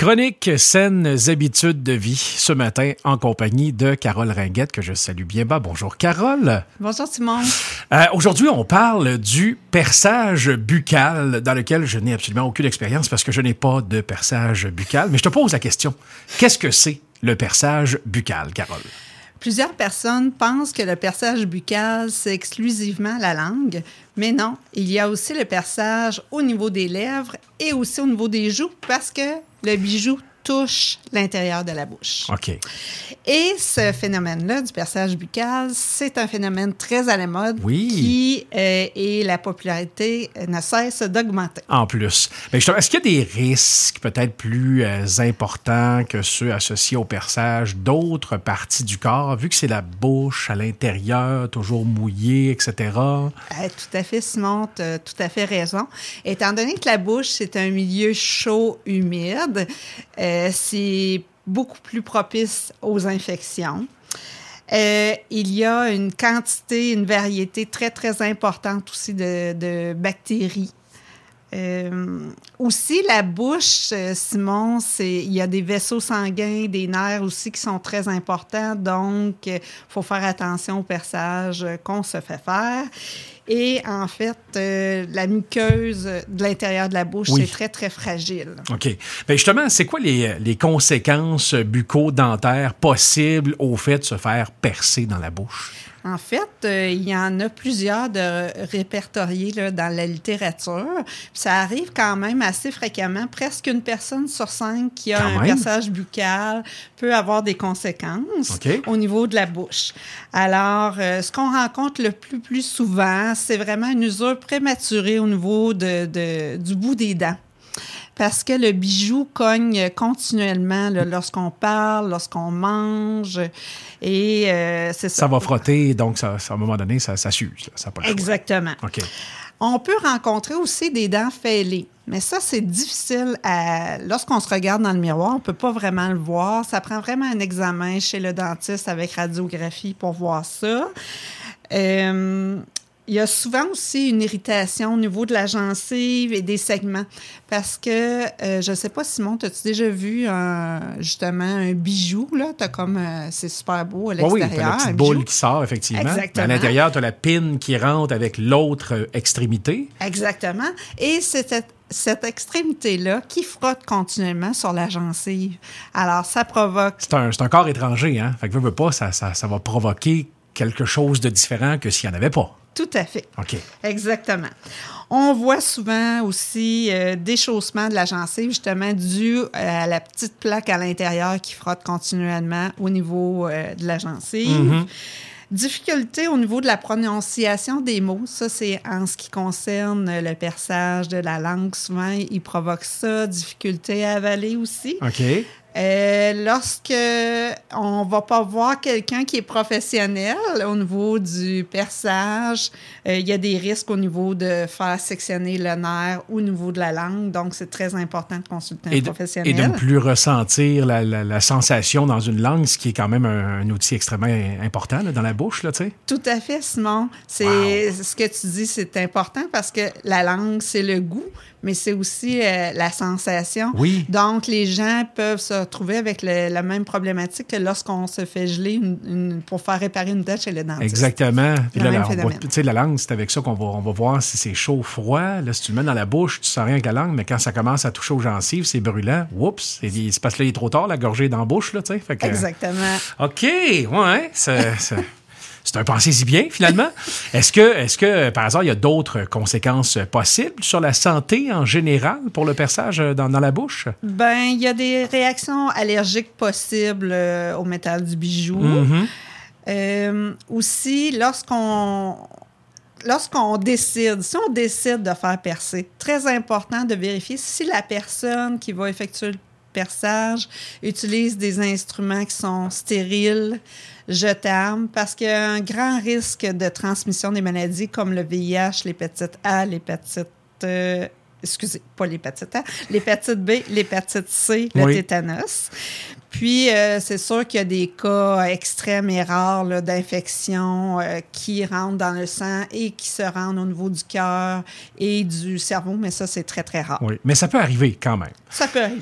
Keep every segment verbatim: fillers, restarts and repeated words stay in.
Chronique Saines habitudes de vie, ce matin en compagnie de Carole Ringuette, que je salue bien bas. Bonjour Carole. Bonjour Simon. Euh, aujourd'hui, on parle du perçage buccal, dans lequel je n'ai absolument aucune expérience parce que je n'ai pas de perçage buccal. Mais je te pose la question, qu'est-ce que c'est le perçage buccal, Carole? Plusieurs personnes pensent que le perçage buccal, c'est exclusivement la langue, mais non, il y a aussi le perçage au niveau des lèvres et aussi au niveau des joues parce que le bijou touche l'intérieur de la bouche. OK. Et ce phénomène-là du perçage buccal, c'est un phénomène très à la mode oui. qui, euh, et la popularité ne cesse d'augmenter. En plus. Mais justement, est-ce qu'il y a des risques peut-être plus euh, importants que ceux associés au perçage d'autres parties du corps, vu que c'est la bouche à l'intérieur, toujours mouillée, et cetera? Euh, tout à fait, Simon, tu as tout à fait raison. Étant donné que la bouche, c'est un milieu chaud, humide, euh, c'est beaucoup plus propice aux infections. Euh, il y a une quantité, une variété très, très importante aussi de, de bactéries. Euh, aussi, la bouche, Simon, c'est, il y a des vaisseaux sanguins, des nerfs aussi qui sont très importants. Donc, il faut faire attention au perçage qu'on se fait faire. Et en fait, euh, la muqueuse de l'intérieur de la bouche, oui. c'est très, très fragile. OK. Bien justement, c'est quoi les, les conséquences bucco-dentaires possibles au fait de se faire percer dans la bouche? En fait, euh, il y en a plusieurs de répertoriés là, dans la littérature. Puis ça arrive quand même assez fréquemment. Presque une personne sur cinq qui a quand un même. perçage buccal peut avoir des conséquences okay. au niveau de la bouche. Alors, euh, ce qu'on rencontre le plus, plus souvent, c'est vraiment une usure prématurée au niveau de, de, du bout des dents. Parce que le bijou cogne continuellement là, lorsqu'on parle, lorsqu'on mange. Et euh, c'est ça. Ça va frotter, donc ça, ça, à un moment donné, ça, ça s'use. Là, ça a pas le Exactement. choix. OK. On peut rencontrer aussi des dents fêlées. Mais ça, c'est difficile à... Lorsqu'on se regarde dans le miroir, on ne peut pas vraiment le voir. Ça prend vraiment un examen chez le dentiste avec radiographie pour voir ça. Euh... Il y a souvent aussi une irritation au niveau de la gencive et des segments parce que, euh, je ne sais pas, Simon, as-tu déjà vu un, justement un bijou, là? T'as comme, euh, c'est super beau à l'extérieur. Oui, oui, tu as la petite boule qui sort, effectivement. Exactement. À l'intérieur, tu as la pine qui rentre avec l'autre extrémité. Exactement. Et c'est cette extrémité-là qui frotte continuellement sur la gencive. Alors, ça provoque... C'est un, c'est un corps étranger, hein? Fait que, veux, veux pas, ça, ça, ça va provoquer quelque chose de différent que s'il n'y en avait pas. Tout à fait. OK. Exactement. On voit souvent aussi euh, déchaussement de la gencive, justement, dû à la petite plaque à l'intérieur qui frotte continuellement au niveau euh, de la gencive. Mm-hmm. Difficulté au niveau de la prononciation des mots. Ça, c'est en ce qui concerne le perçage de la langue. Souvent, il provoque ça. Difficulté à avaler aussi. OK. Euh, lorsque on va pas voir quelqu'un qui est professionnel au niveau du perçage, euh, il y a des risques au niveau de faire sectionner le nerf au niveau de la langue. Donc, c'est très important de consulter un et de, professionnel. Et de ne plus ressentir la, la, la sensation dans une langue, ce qui est quand même un, un outil extrêmement important là, dans la bouche, là, tu sais. Tout à fait, Simon. C'est, wow. Ce que tu dis, c'est important parce que la langue, c'est le goût, mais c'est aussi euh, la sensation. Oui. Donc, les gens peuvent se retrouver avec le, la même problématique que lorsqu'on se fait geler une, une, pour faire réparer une dent chez le dentiste. Exactement. Puis là, là, on voit, tu sais, la langue, c'est avec ça qu'on va, on va voir si c'est chaud ou froid. Là, si tu le mets dans la bouche, tu sens rien avec la langue, mais quand ça commence à toucher aux gencives, c'est brûlant. Oups! Il se passe là, il est trop tard, la gorgée est dans la bouche, là, tu sais. Fait que, exactement. OK, ouais, c'est... c'est... C'est un pensez-y bien, finalement. Est-ce que, est-ce que, par hasard, il y a d'autres conséquences possibles sur la santé en général pour le perçage dans, dans la bouche? Bien, il y a des réactions allergiques possibles euh, au métal du bijou. Mm-hmm. Euh, aussi, lorsqu'on... Lorsqu'on décide, si on décide de faire percer, très important de vérifier si la personne qui va effectuer le perçage utilise des instruments qui sont stériles, jetables, parce qu'il y a un grand risque de transmission des maladies comme le V I H, l'hépatite A, l'hépatite... Euh, excusez, pas l'hépatite A, l'hépatite B, l'hépatite C, le oui. tétanos. Puis, euh, c'est sûr qu'il y a des cas extrêmes et rares là, d'infections euh, qui rentrent dans le sang et qui se rendent au niveau du cœur et du cerveau, mais ça, c'est très, très rare. Oui, mais ça peut arriver quand même. Ça peut arriver.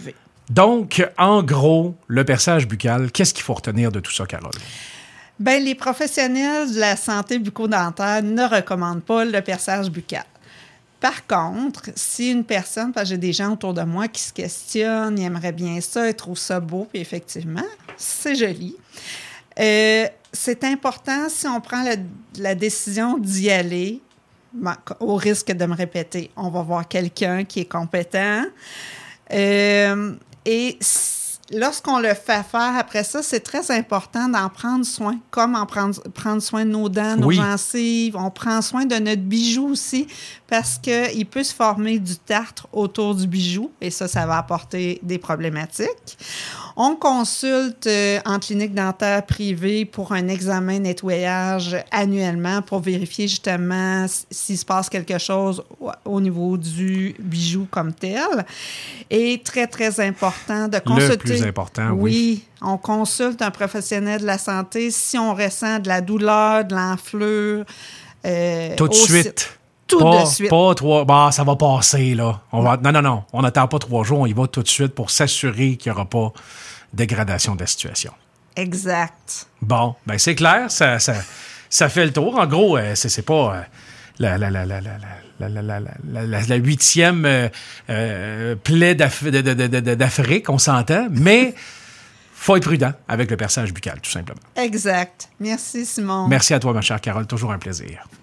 Donc, en gros, le perçage buccal, qu'est-ce qu'il faut retenir de tout ça, Carole? Bien, les professionnels de la santé bucco-dentaire ne recommandent pas le perçage buccal. Par contre, si une personne, parce que j'ai des gens autour de moi qui se questionnent, ils aimeraient bien ça, ils trouvent ça beau, puis effectivement, c'est joli. Euh, c'est important, si on prend la, la décision d'y aller, ben, au risque de me répéter, on va voir quelqu'un qui est compétent. Euh, et lorsqu'on le fait faire après ça, c'est très important d'en prendre soin, comme en prendre, prendre soin de nos dents, nos oui. gencives. On prend soin de notre bijou aussi parce qu'il peut se former du tartre autour du bijou et ça, ça va apporter des problématiques. On consulte euh, en clinique dentaire privée pour un examen nettoyage annuellement pour vérifier justement s'il se passe quelque chose au niveau du bijou comme tel. Et très, très important de consulter... Le plus important, oui. Oui, on consulte un professionnel de la santé si on ressent de la douleur, de l'enflure. Euh, Tout de aussi, suite. Tout pas, de suite. Pas trois... Bah, ça va passer, là. On va... Non, non, non. On n'attend pas trois jours. On y va tout de suite pour s'assurer qu'il n'y aura pas dégradation de la situation. Exact. Bon, ben c'est clair. Ça, ça, ça fait le tour. En gros, euh, c'est, c'est pas... Euh, La, la, la, la, la, la, la, la, la, la, la huitième euh, euh, plaie d'Af- de, de, de, de, d'Afrique, on s'entend, mais faut être prudent avec le perçage buccal, tout simplement. Exact. Merci, Simon. Merci à toi, ma chère Carole, toujours un plaisir.